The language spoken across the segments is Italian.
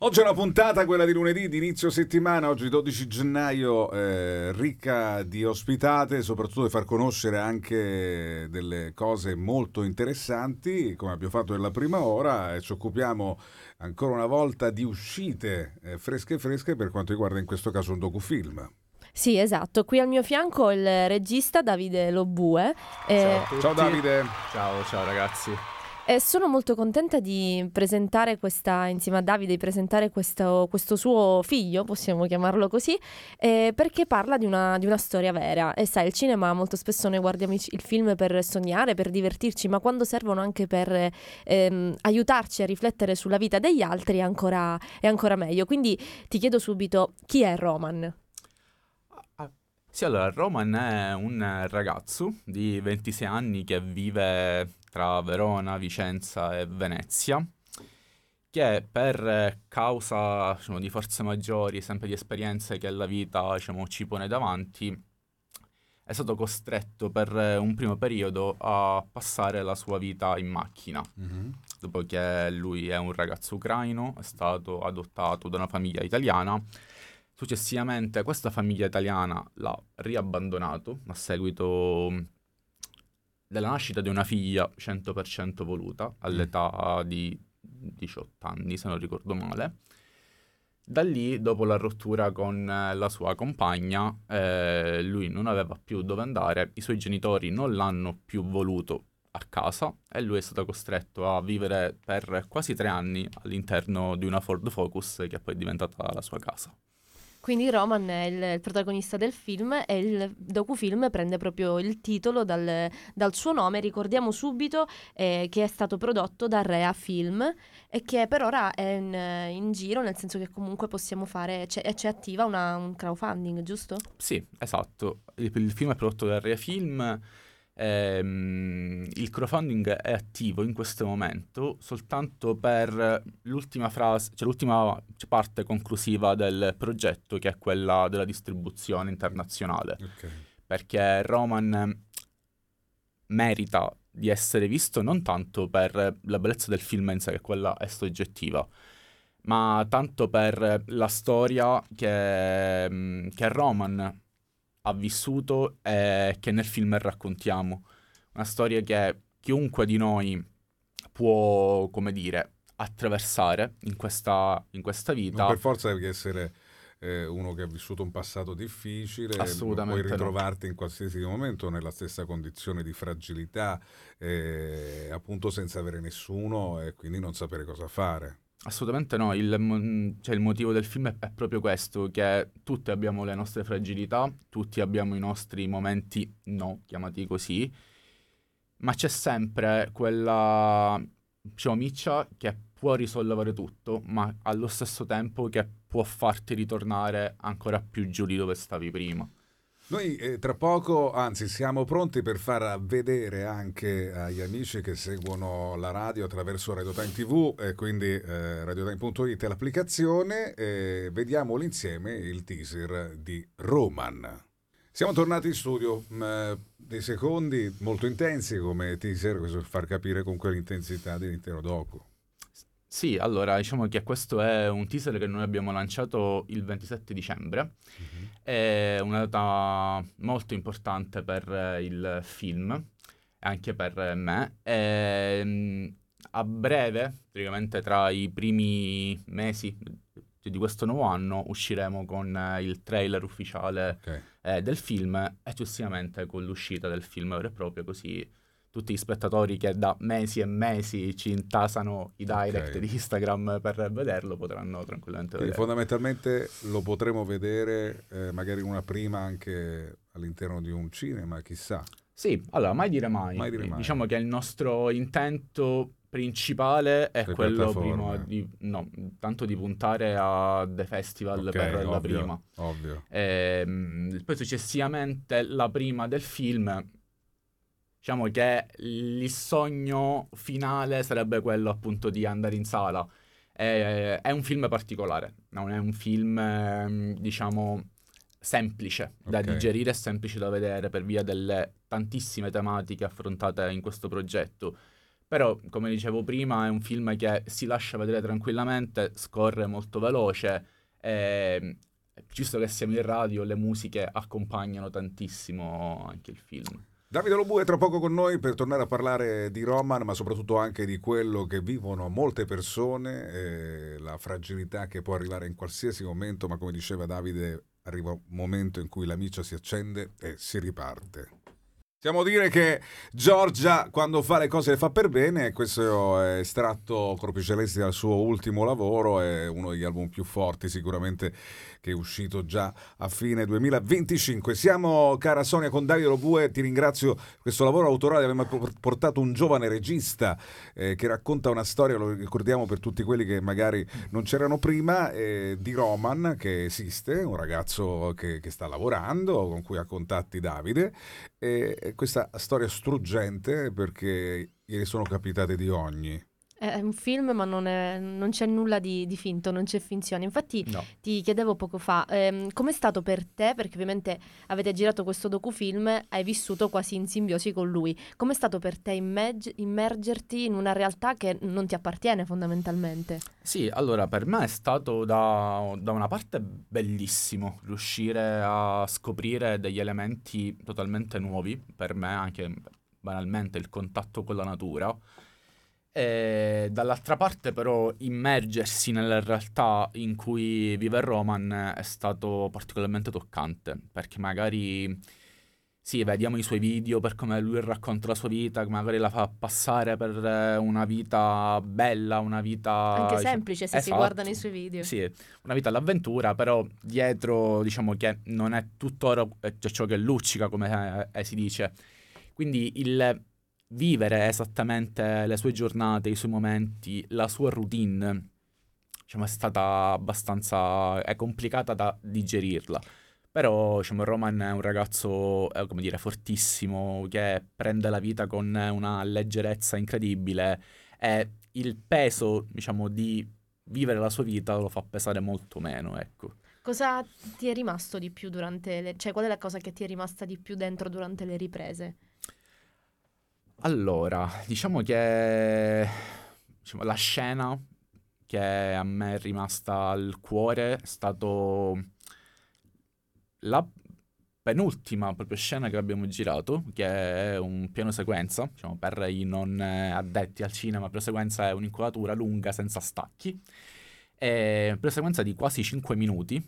Oggi è una puntata, quella di lunedì, di inizio settimana, oggi 12 gennaio, ricca di ospitate, soprattutto di far conoscere anche delle cose molto interessanti, come abbiamo fatto nella prima ora, e ci occupiamo ancora una volta di uscite fresche fresche per quanto riguarda in questo caso un docufilm. Sì, esatto. Qui al mio fianco il regista Davide Lobue. Ciao a tutti. Ciao Davide! Ciao ragazzi. E sono molto contenta di presentare insieme a Davide, di presentare questo suo figlio, possiamo chiamarlo così, perché parla di una storia vera. E sai, il cinema molto spesso noi guardiamo il film per sognare, per divertirci, ma quando servono anche per aiutarci a riflettere sulla vita degli altri è ancora meglio. Quindi ti chiedo subito, chi è Roman? Sì, allora, Roman è un ragazzo di 26 anni che vive tra Verona, Vicenza e Venezia, che per causa, diciamo, di forze maggiori, sempre di esperienze che la vita, diciamo, ci pone davanti, è stato costretto per un primo periodo a passare la sua vita in macchina. Dopo che lui è un ragazzo ucraino, è stato adottato da una famiglia italiana. Successivamente questa famiglia italiana l'ha riabbandonato a seguito della nascita di una figlia 100% voluta all'età di 18 anni, se non ricordo male. Da lì, dopo la rottura con la sua compagna, lui non aveva più dove andare, i suoi genitori non l'hanno più voluto a casa e lui è stato costretto a vivere per quasi 3 anni all'interno di una Ford Focus che poi è diventata la sua casa. Quindi Roman è il protagonista del film e il docufilm prende proprio il titolo dal suo nome. Ricordiamo subito che è stato prodotto da Rea Film e che per ora è in giro, nel senso che comunque possiamo fare, c'è attiva un crowdfunding, giusto? Sì, esatto. Il film è prodotto da Rea Film. Il crowdfunding è attivo in questo momento soltanto per l'ultima frase, cioè l'ultima parte conclusiva del progetto, che è quella della distribuzione internazionale. Okay. Perché Roman merita di essere visto non tanto per la bellezza del film in sé, che quella è soggettiva, ma tanto per la storia che Roman ha vissuto e che nel film raccontiamo. Una storia che chiunque di noi può, come dire, attraversare in questa vita. Non per forza devi essere uno che ha vissuto un passato difficile, Assolutamente puoi no. ritrovarti in qualsiasi momento nella stessa condizione di fragilità, appunto senza avere nessuno e quindi non sapere cosa fare. Assolutamente no, il motivo del film è proprio questo, che tutti abbiamo le nostre fragilità, tutti abbiamo i nostri momenti no, chiamati così, ma c'è sempre quella, diciamo, miccia che può risollevare tutto, ma allo stesso tempo che può farti ritornare ancora più giù di dove stavi prima. Noi tra poco, anzi siamo pronti per far vedere anche agli amici che seguono la radio attraverso Radio Time TV e quindi radiotime.it è l'applicazione, vediamolo insieme il teaser di Roman. Siamo tornati in studio, dei secondi molto intensi come teaser, questo per far capire comunque l'intensità dell'intero docu. Sì, allora diciamo che questo è un teaser che noi abbiamo lanciato il 27 dicembre. È una data molto importante per il film e anche per me. A breve, praticamente tra i primi mesi di questo nuovo anno, usciremo con il trailer ufficiale del film e successivamente con l'uscita del film vero e proprio, così tutti gli spettatori che da mesi e mesi ci intasano i direct di Instagram per vederlo potranno tranquillamente Quindi vedere. fondamentalmente lo potremo vedere magari una prima anche all'interno di un cinema, chissà. Sì, allora, mai dire mai. Mai dire mai. Diciamo che il nostro intento principale è Le quello piattaforme. prima tanto di puntare a The Festival per la prima. Ovvio. Poi successivamente la prima del film, diciamo che il sogno finale sarebbe quello appunto di andare in sala. È un film particolare, non è un film, diciamo, semplice da digerire e semplice da vedere per via delle tantissime tematiche affrontate in questo progetto. Però, come dicevo prima, è un film che si lascia vedere tranquillamente, scorre molto veloce, e giusto che siamo in radio, le musiche accompagnano tantissimo anche il film. Davide Lo Bue è tra poco con noi per tornare a parlare di Roman, ma soprattutto anche di quello che vivono molte persone, la fragilità che può arrivare in qualsiasi momento, ma come diceva Davide, arriva un momento in cui la miccia si accende e si riparte. Possiamo dire che Giorgia, quando fa le cose, le fa per bene, e questo è estratto Corpi Celesti dal suo ultimo lavoro, è uno degli album più forti sicuramente, che è uscito già a fine 2025. Siamo, cara Sonia, con Davide Lo Bue, ti ringrazio per questo lavoro autorale, abbiamo portato un giovane regista che racconta una storia, lo ricordiamo per tutti quelli che magari non c'erano prima, di Roman, che esiste, un ragazzo che sta lavorando, con cui ha contatti Davide, e questa storia struggente perché gli sono capitate di ogni. È un film, ma non c'è nulla di finto, non c'è finzione. Infatti No. ti chiedevo poco fa, com'è stato per te, perché ovviamente avete girato questo docufilm, hai vissuto quasi in simbiosi con lui. Com'è stato per te immergerti in una realtà che non ti appartiene fondamentalmente? Sì, allora per me è stato da una parte bellissimo riuscire a scoprire degli elementi totalmente nuovi, per me anche banalmente il contatto con la natura, e dall'altra parte però immergersi nella realtà in cui vive Roman è stato particolarmente toccante, perché magari sì, vediamo i suoi video per come lui racconta la sua vita, magari la fa passare per una vita bella, una vita Anche semplice se si esatto, guardano i suoi video. sì, una vita all'avventura, però dietro diciamo che non è tutto oro, cioè ciò che luccica, come si dice. Quindi il vivere esattamente le sue giornate, i suoi momenti, la sua routine, diciamo, è stata abbastanza è complicata da digerirla. Però, diciamo, Roman è un ragazzo, come dire, fortissimo, che prende la vita con una leggerezza incredibile e il peso, diciamo, di vivere la sua vita lo fa pesare molto meno, ecco. Cosa ti è rimasto di più cioè qual è la cosa che ti è rimasta di più dentro durante le riprese? Allora, diciamo che la scena che a me è rimasta al cuore è stato la penultima proprio scena che abbiamo girato, che è un piano sequenza, diciamo per i non addetti al cinema, piano sequenza è un'inquadratura lunga senza stacchi, è un piano sequenza di quasi 5 minuti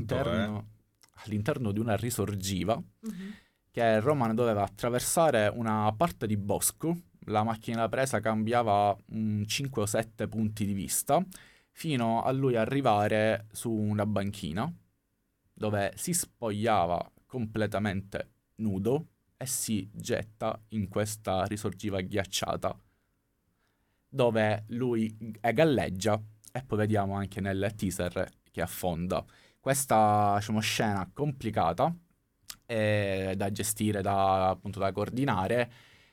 all'interno di una risorgiva, che Roman doveva attraversare una parte di bosco, la macchina da presa cambiava 5 o 7 punti di vista, fino a lui arrivare su una banchina, dove si spogliava completamente nudo e si getta in questa risorgiva ghiacciata, dove lui galleggia e poi vediamo anche nel teaser che affonda. Questa, diciamo, scena complicata da gestire, appunto da coordinare,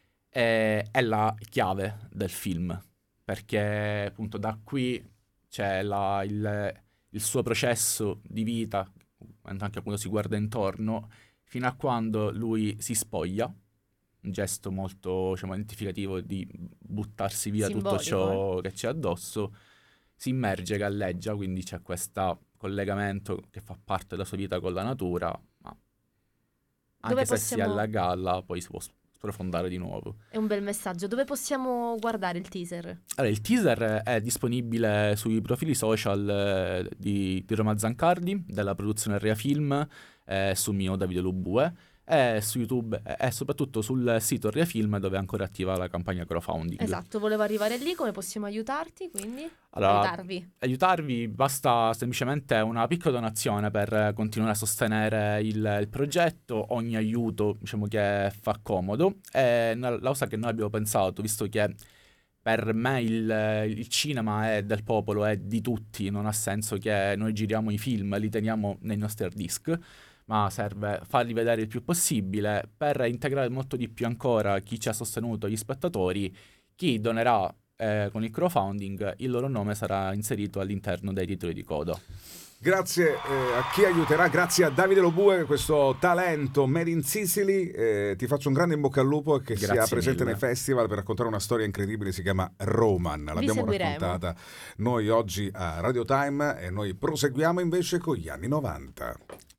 è la chiave del film, perché appunto da qui c'è il suo processo di vita, anche quando si guarda intorno, fino a quando lui si spoglia, un gesto molto, diciamo, identificativo di buttarsi via Simbolico, tutto ciò che c'è addosso, si immerge, galleggia, quindi c'è questo collegamento che fa parte della sua vita con la natura, ma anche se si è alla galla poi si può sprofondare di nuovo. È un bel messaggio. Dove possiamo guardare il teaser? Allora, il teaser è disponibile sui profili social di Roma Zancardi, della produzione Rea Film, sul mio Davide Lo Bue, e su YouTube e soprattutto sul sito Rea Film, dove è ancora attiva la campagna crowdfunding. Esatto, volevo arrivare lì. Come possiamo aiutarti, quindi? Allora, aiutarvi basta semplicemente una piccola donazione per continuare a sostenere il progetto. Ogni aiuto, diciamo, che fa comodo. E la cosa che noi abbiamo pensato, visto che per me il cinema è del popolo, è di tutti, non ha senso che noi giriamo i film, li teniamo nei nostri hard disk, ma serve farli vedere il più possibile per integrare molto di più ancora chi ci ha sostenuto, gli spettatori. Chi donerà con il crowdfunding, il loro nome sarà inserito all'interno dei titoli di coda. Grazie a chi aiuterà, grazie a Davide Lobue, questo talento made in Sicily. Ti faccio un grande in bocca al lupo e che Grazie sia presente mille. nei festival per raccontare una storia incredibile. Si chiama Roman. L'abbiamo seguiremo. raccontata noi oggi a Radio Time e noi proseguiamo invece con gli anni 90.